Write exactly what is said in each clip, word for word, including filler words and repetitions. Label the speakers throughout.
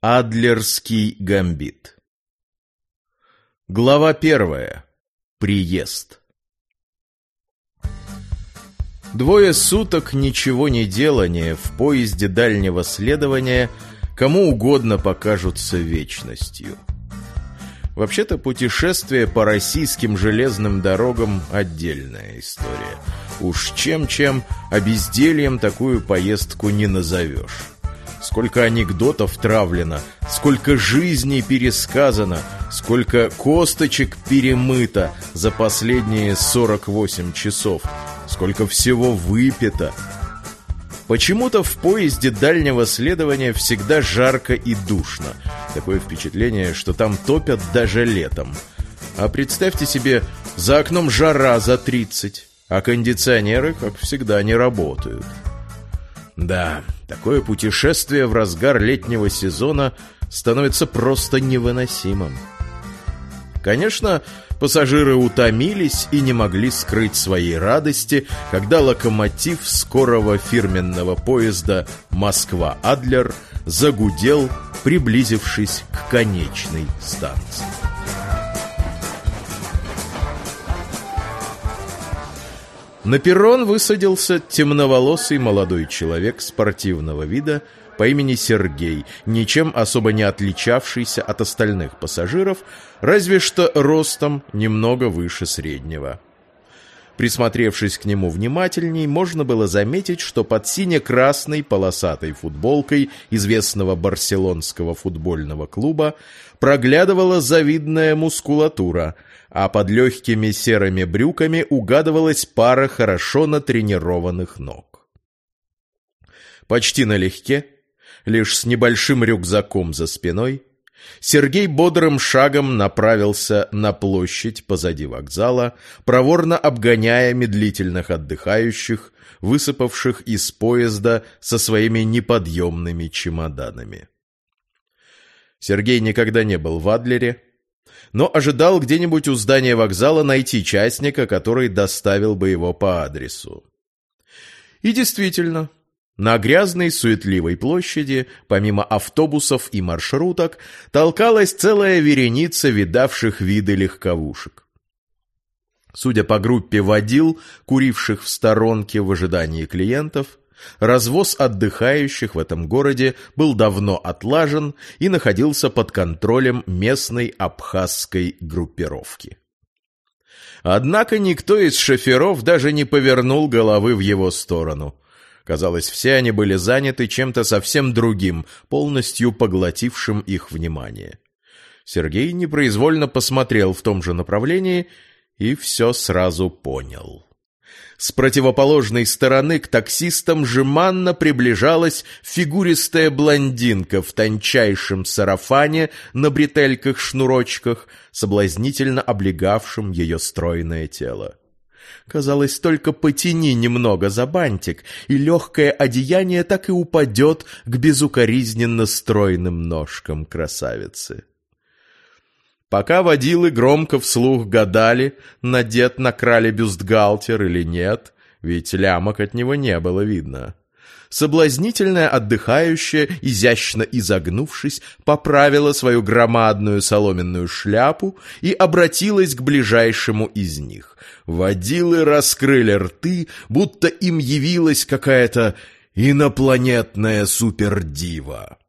Speaker 1: Адлерский гамбит. Глава первая. Приезд. Двое суток ничего не делания в поезде дальнего следования кому угодно покажутся вечностью. Вообще-то путешествие по российским железным дорогам – отдельная история. Уж чем-чем, а бездельем такую поездку не назовешь. Сколько анекдотов травлено, сколько жизней пересказано, сколько косточек перемыто за последние сорок восемь часов, сколько всего выпито. Почему-то в поезде дальнего следования всегда жарко и душно. Такое впечатление, что там топят даже летом. А представьте себе, за окном жара за тридцать, а кондиционеры, как всегда, не работают. Да, такое путешествие в разгар летнего сезона становится просто невыносимым. Конечно, пассажиры утомились и не могли скрыть своей радости, когда локомотив скорого фирменного поезда «Москва-Адлер» загудел, приблизившись к конечной станции. На перрон высадился темноволосый молодой человек спортивного вида по имени Сергей, ничем особо не отличавшийся от остальных пассажиров, разве что ростом немного выше среднего. Присмотревшись к нему внимательней, можно было заметить, что под сине-красной полосатой футболкой известного барселонского футбольного клуба проглядывала завидная мускулатура, а под легкими серыми брюками угадывалась пара хорошо натренированных ног. Почти налегке, лишь с небольшим рюкзаком за спиной, Сергей бодрым шагом направился на площадь позади вокзала, проворно обгоняя медлительных отдыхающих, высыпавших из поезда со своими неподъемными чемоданами. Сергей никогда не был в Адлере, но ожидал где-нибудь у здания вокзала найти частника, который доставил бы его по адресу. И действительно, на грязной суетливой площади, помимо автобусов и маршруток, толкалась целая вереница видавших виды легковушек. Судя по группе водил, куривших в сторонке в ожидании клиентов, развоз отдыхающих в этом городе был давно отлажен и находился под контролем местной абхазской группировки. Однако никто из шоферов даже не повернул головы в его сторону. Казалось, все они были заняты чем-то совсем другим, полностью поглотившим их внимание. Сергей непроизвольно посмотрел в том же направлении и все сразу понял. С противоположной стороны к таксистам жеманно приближалась фигуристая блондинка в тончайшем сарафане на бретельках-шнурочках, соблазнительно облегавшем ее стройное тело. Казалось, только потяни немного за бантик, и легкое одеяние так и упадет к безукоризненно стройным ножкам красавицы. Пока водилы громко вслух гадали, надет на крале бюстгальтер или нет, ведь лямок от него не было видно. Соблазнительная отдыхающая, изящно изогнувшись, поправила свою громадную соломенную шляпу и обратилась к ближайшему из них. Водилы раскрыли рты, будто им явилась какая-то инопланетная супердива.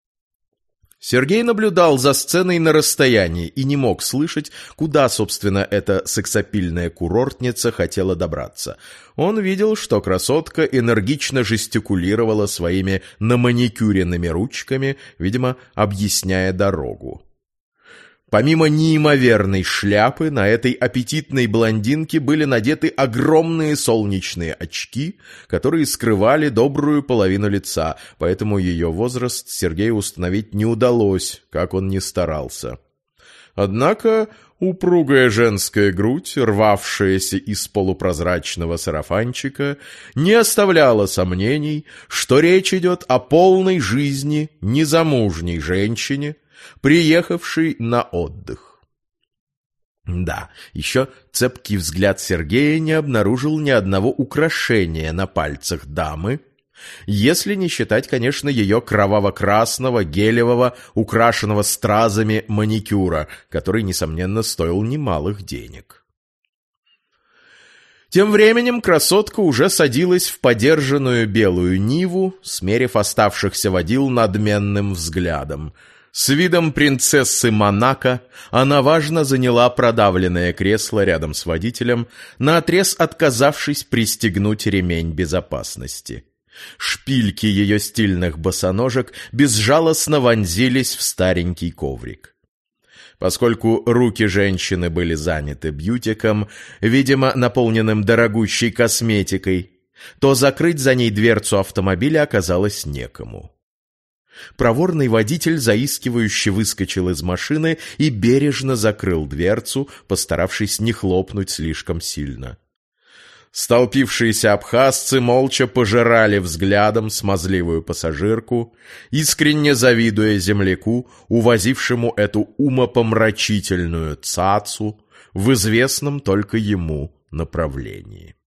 Speaker 1: Сергей наблюдал за сценой на расстоянии и не мог слышать, куда, собственно, эта сексапильная курортница хотела добраться. Он видел, что красотка энергично жестикулировала своими наманикюренными ручками, видимо, объясняя дорогу. Помимо неимоверной шляпы, на этой аппетитной блондинке были надеты огромные солнечные очки, которые скрывали добрую половину лица, поэтому ее возраст Сергею установить не удалось, как он ни старался. Однако упругая женская грудь, рвавшаяся из полупрозрачного сарафанчика, не оставляла сомнений, что речь идет о полной жизни незамужней женщине, приехавший на отдых. Да, еще цепкий взгляд Сергея не обнаружил ни одного украшения на пальцах дамы, Если не считать, конечно, ее кроваво-красного, гелевого, украшенного стразами маникюра, который, несомненно, стоил немалых денег. Тем временем красотка уже садилась в подержанную белую Ниву, смерив оставшихся водил надменным взглядом. С видом принцессы Монако она важно заняла продавленное кресло рядом с водителем, наотрез отказавшись пристегнуть ремень безопасности. Шпильки ее стильных босоножек безжалостно вонзились в старенький коврик. Поскольку руки женщины были заняты бьютиком, видимо, наполненным дорогущей косметикой, то закрыть за ней дверцу автомобиля оказалось некому. Проворный водитель заискивающе выскочил из машины и бережно закрыл дверцу, постаравшись не хлопнуть слишком сильно. Столпившиеся абхазцы молча пожирали взглядом смазливую пассажирку, искренне завидуя земляку, увозившему эту умопомрачительную цацу в известном только ему направлении.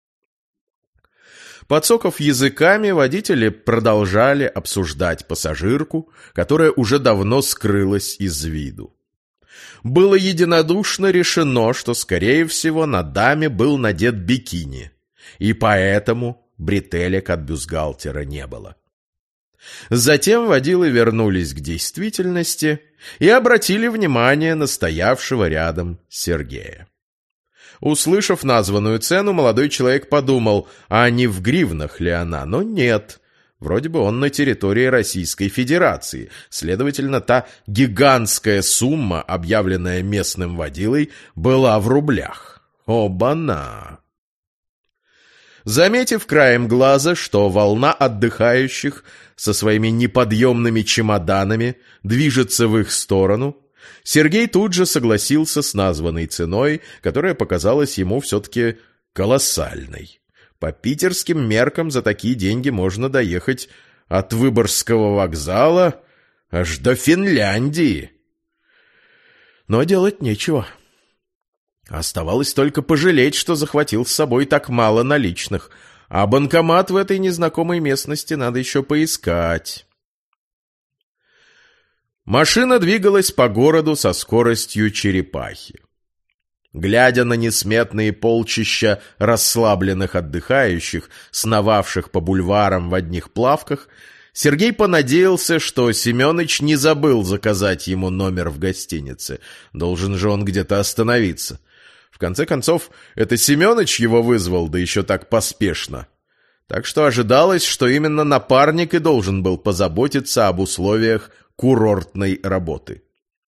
Speaker 1: Подсоков языками, водители продолжали обсуждать пассажирку, которая уже давно скрылась из виду. Было единодушно решено, что, скорее всего, на даме был надет бикини, и поэтому бретелек от бюстгальтера не было. Затем водилы вернулись к действительности и обратили внимание на стоявшего рядом Сергея. Услышав названную цену, молодой человек подумал, а не в гривнах ли она, но нет. Вроде бы он на территории Российской Федерации, следовательно, та гигантская сумма, объявленная местным водилой, была в рублях. Оба-на! Заметив краем глаза, что волна отдыхающих со своими неподъемными чемоданами движется в их сторону, Сергей тут же согласился с названной ценой, которая показалась ему все-таки колоссальной. По питерским меркам за такие деньги можно доехать от Выборгского вокзала аж до Финляндии. Но делать нечего. Оставалось только пожалеть, что захватил с собой так мало наличных, а банкомат в этой незнакомой местности надо еще поискать. Машина двигалась по городу со скоростью черепахи. Глядя на несметные полчища расслабленных отдыхающих, сновавших по бульварам в одних плавках, Сергей понадеялся, что Семёныч не забыл заказать ему номер в гостинице. Должен же он где-то остановиться. В конце концов, это Семёныч его вызвал, да еще так поспешно. Так что ожидалось, что именно напарник и должен был позаботиться об условиях курортной работы.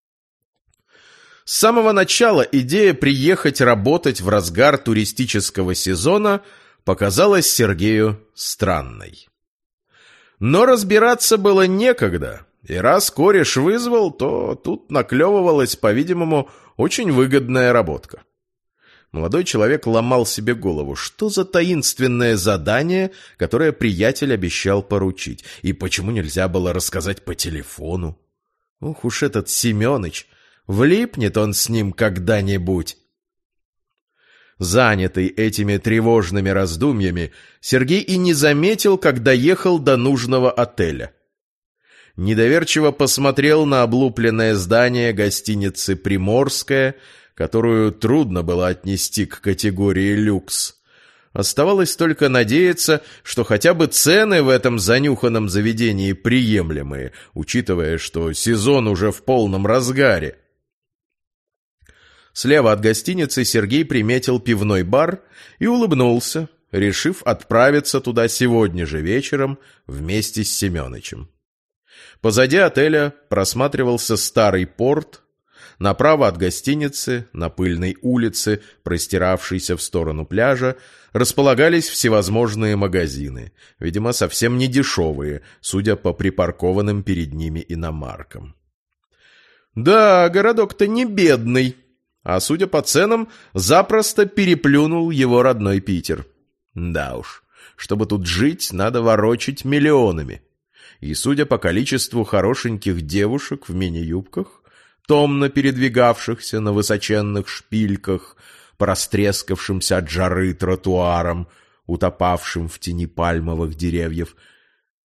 Speaker 1: С самого начала идея приехать работать в разгар туристического сезона показалась Сергею странной. Но разбираться было некогда, и раз кореш вызвал, то тут наклевывалась, по-видимому, очень выгодная работка. Молодой человек ломал себе голову, что за таинственное задание, которое приятель обещал поручить, и почему нельзя было рассказать по телефону. Ух уж этот Семёныч! Влипнет он с ним когда-нибудь. Занятый этими тревожными раздумьями, Сергей и не заметил, как доехал до нужного отеля. Недоверчиво посмотрел на облупленное здание гостиницы «Приморская», которую трудно было отнести к категории люкс. Оставалось только надеяться, что хотя бы цены в этом занюханном заведении приемлемые, учитывая, что сезон уже в полном разгаре. Слева от гостиницы Сергей приметил пивной бар и улыбнулся, решив отправиться туда сегодня же вечером вместе с Семёнычем. Позади отеля просматривался старый порт, направо от гостиницы, на пыльной улице, простиравшейся в сторону пляжа, располагались всевозможные магазины, видимо, совсем не дешевые, судя по припаркованным перед ними иномаркам. Да, городок-то не бедный. А судя по ценам, запросто переплюнул его родной Питер. Да уж, чтобы тут жить, надо ворочать миллионами. И судя по количеству хорошеньких девушек в мини-юбках, томно передвигавшихся на высоченных шпильках, по растрескавшимся от жары тротуарам, утопавшим в тени пальмовых деревьев,